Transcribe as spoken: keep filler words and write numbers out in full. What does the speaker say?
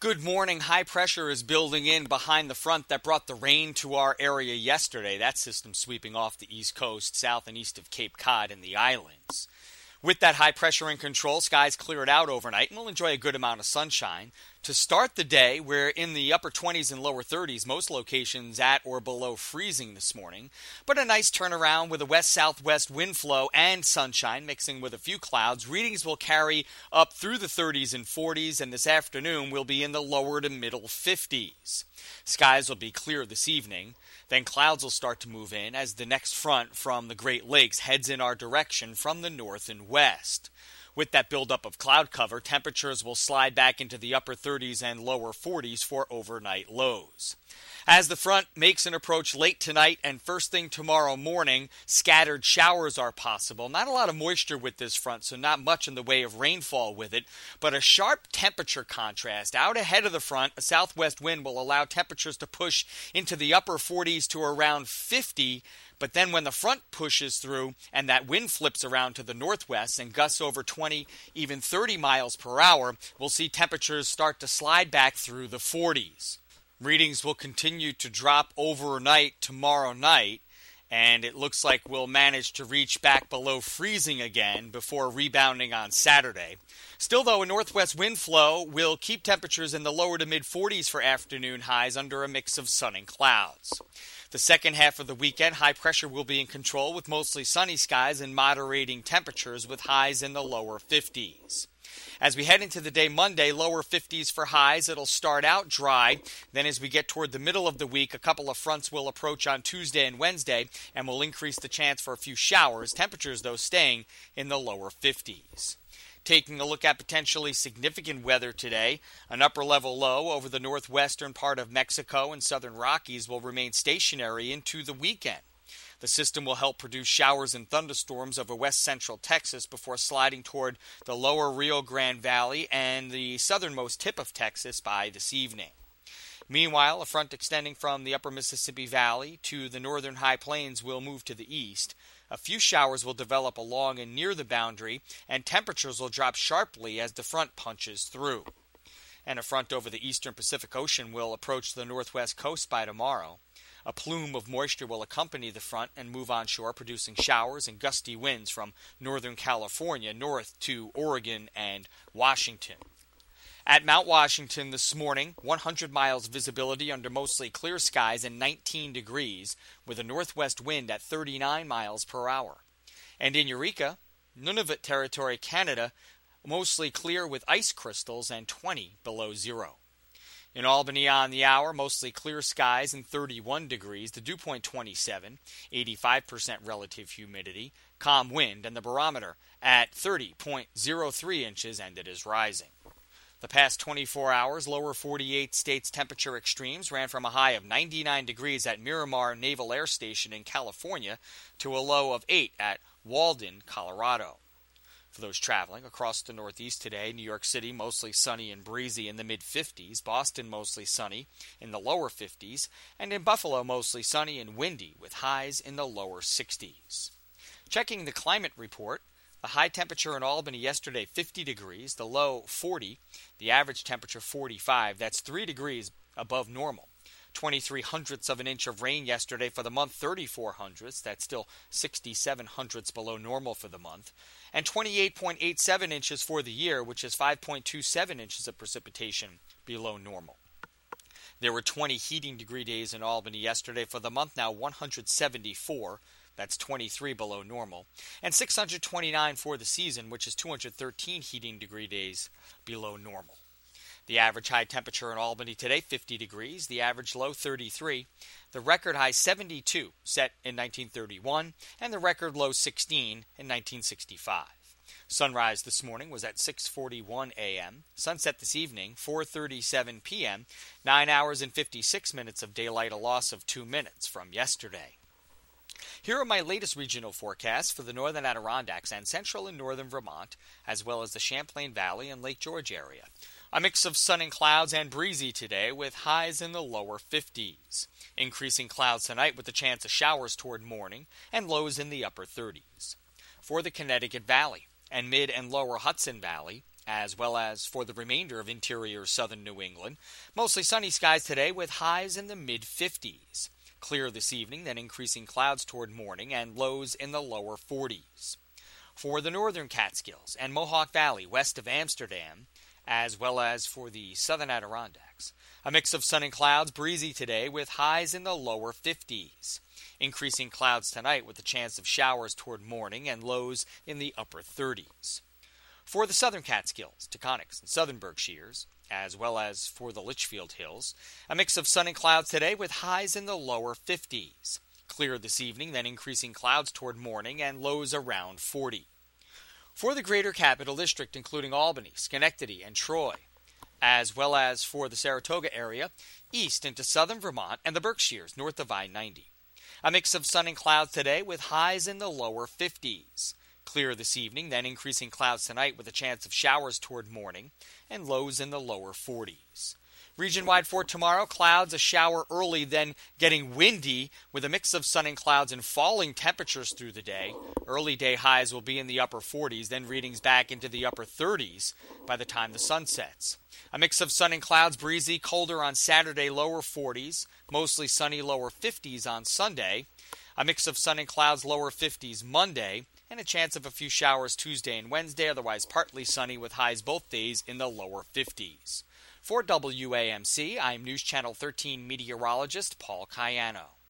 Good morning. High pressure is building in behind the front that brought the rain to our area yesterday. That system sweeping off the east coast, south and east of Cape Cod and the islands. With that high pressure in control, skies cleared out overnight and we'll enjoy a good amount of sunshine. To start the day, we're in the upper twenties and lower thirties, most locations at or below freezing this morning. But a nice turnaround with a west-southwest wind flow and sunshine mixing with a few clouds. Readings will carry up through the thirties and forties, and this afternoon we'll be in the lower to middle fifties. Skies will be clear this evening. Then clouds will start to move in as the next front from the Great Lakes heads in our direction from the north and west. With that buildup of cloud cover, temperatures will slide back into the upper thirties and lower forties for overnight lows. As the front makes an approach late tonight and first thing tomorrow morning, scattered showers are possible. Not a lot of moisture with this front, so not much in the way of rainfall with it, but a sharp temperature contrast. Out ahead of the front, a southwest wind will allow temperatures to push into the upper forties to around fifty. But then when the front pushes through and that wind flips around to the northwest and gusts over twenty, even thirty miles per hour, we'll see temperatures start to slide back through the forties. Readings will continue to drop overnight tomorrow night, and it looks like we'll manage to reach back below freezing again before rebounding on Saturday. Still, though, a northwest wind flow will keep temperatures in the lower to mid-forties for afternoon highs under a mix of sun and clouds. The second half of the weekend, high pressure will be in control with mostly sunny skies and moderating temperatures with highs in the lower fifties. As we head into the day Monday, lower fifties for highs. It'll start out dry. Then as we get toward the middle of the week, a couple of fronts will approach on Tuesday and Wednesday and will increase the chance for a few showers. Temperatures, though, staying in the lower fifties. Taking a look at potentially significant weather today, an upper-level low over the northwestern part of Mexico and southern Rockies will remain stationary into the weekend. The system will help produce showers and thunderstorms over west-central Texas before sliding toward the lower Rio Grande Valley and the southernmost tip of Texas by this evening. Meanwhile, a front extending from the upper Mississippi Valley to the northern high plains will move to the east. A few showers will develop along and near the boundary, and temperatures will drop sharply as the front punches through. And a front over the eastern Pacific Ocean will approach the northwest coast by tomorrow. A plume of moisture will accompany the front and move onshore, producing showers and gusty winds from northern California north to Oregon and Washington. At Mount Washington this morning, one hundred miles visibility under mostly clear skies and nineteen degrees, with a northwest wind at thirty-nine miles per hour. And in Eureka, Nunavut Territory, Canada, mostly clear with ice crystals and twenty below zero. In Albany on the hour, mostly clear skies and thirty-one degrees, the dew point twenty-seven, eighty-five percent relative humidity, calm wind, and the barometer at thirty point zero three inches, and it is rising. The past twenty-four hours, lower forty-eight states temperature extremes ran from a high of ninety-nine degrees at Miramar Naval Air Station in California to a low of eight at Walden, Colorado. For those traveling across the Northeast today, New York City mostly sunny and breezy in the mid-fifties, Boston mostly sunny in the lower fifties, and in Buffalo mostly sunny and windy with highs in the lower sixties. Checking the climate report, the high temperature in Albany yesterday, fifty degrees, the low forty, the average temperature forty-five. That's three degrees above normal. twenty-three hundredths of an inch of rain yesterday for the month, thirty-four hundredths. That's still sixty-seven hundredths below normal for the month. And twenty-eight point eight seven inches for the year, which is five point two seven inches of precipitation below normal. There were twenty heating degree days in Albany yesterday for the month, now one hundred seventy-four. That's twenty-three below normal. And six hundred twenty-nine for the season, which is two hundred thirteen heating degree days below normal. The average high temperature in Albany today, fifty degrees. The average low, thirty-three. The record high, seventy-two, set in nineteen thirty-one. And the record low, sixteen, in nineteen sixty-five. Sunrise this morning was at six forty-one a.m. Sunset this evening, four thirty-seven p.m. Nine hours and fifty-six minutes of daylight, a loss of two minutes from yesterday. Here are my latest regional forecasts for the northern Adirondacks and central and northern Vermont, as well as the Champlain Valley and Lake George area. A mix of sun and clouds and breezy today with highs in the lower fifties. Increasing clouds tonight with the chance of showers toward morning and lows in the upper thirties. For the Connecticut Valley and mid and lower Hudson Valley, as well as for the remainder of interior southern New England. Mostly sunny skies today with highs in the mid fifties. Clear this evening, then increasing clouds toward morning and lows in the lower forties. For the northern Catskills and Mohawk Valley west of Amsterdam, as well as for the southern Adirondacks, a mix of sun and clouds, breezy today with highs in the lower fifties. Increasing clouds tonight with a chance of showers toward morning and lows in the upper thirties. For the southern Catskills, Taconics, and southern Berkshires, as well as for the Litchfield Hills, a mix of sun and clouds today with highs in the lower fifties. Clear this evening, then increasing clouds toward morning and lows around forty. For the greater Capital District, including Albany, Schenectady, and Troy, as well as for the Saratoga area, east into southern Vermont and the Berkshires north of I ninety. A mix of sun and clouds today with highs in the lower fifties. Clear this evening, then increasing clouds tonight with a chance of showers toward morning and lows in the lower forties. Region-wide for tomorrow, clouds, a shower early, then getting windy with a mix of sun and clouds and falling temperatures through the day. Early day highs will be in the upper forties, then readings back into the upper thirties by the time the sun sets. A mix of sun and clouds, breezy, colder on Saturday, lower forties, mostly sunny, lower fifties on Sunday. A mix of sun and clouds, lower fifties Monday, and a chance of a few showers Tuesday and Wednesday, otherwise partly sunny with highs both days in the lower fifties. For W A M C, I'm News Channel thirteen meteorologist Paul Cayano.